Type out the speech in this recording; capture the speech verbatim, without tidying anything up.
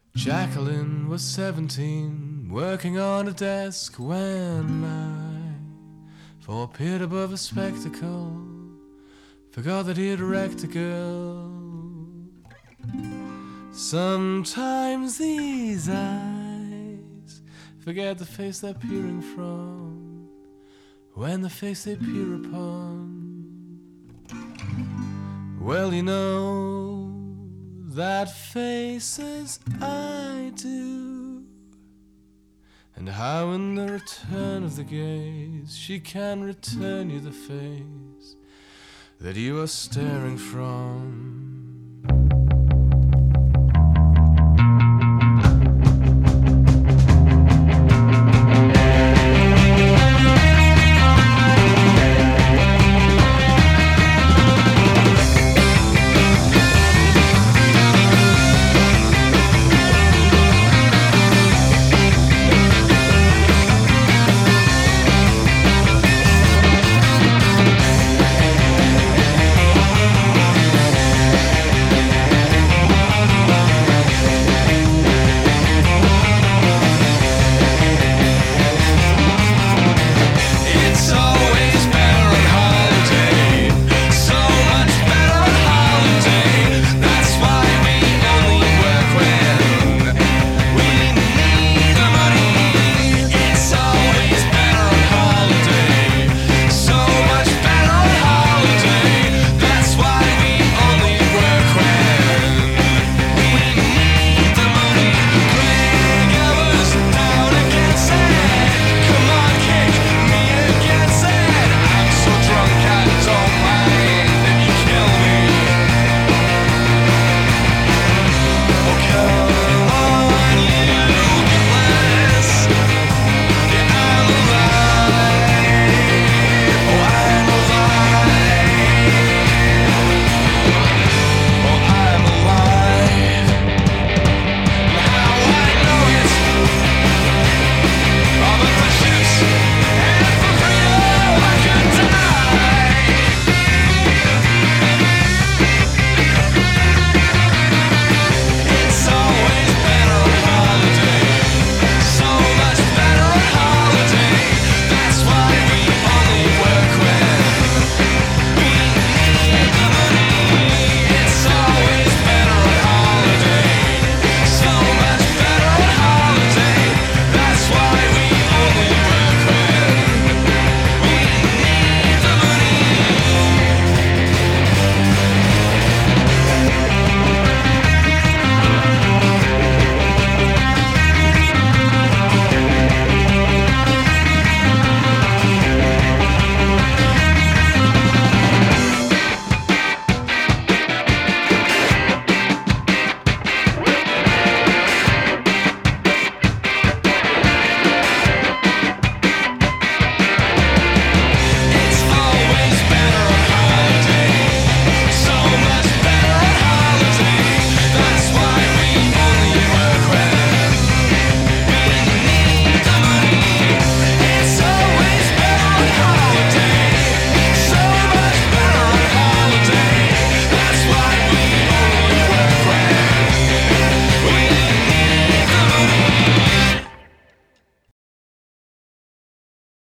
Jacqueline was seventeen, working on a desk when I, for appeared above a spectacle, forgot that he had wrecked a girl. Sometimes these eyes forget the face they're peering from, when the face they peer upon, well, you know that faces I do, and how in the return of the gaze she can return you the face that you are staring from.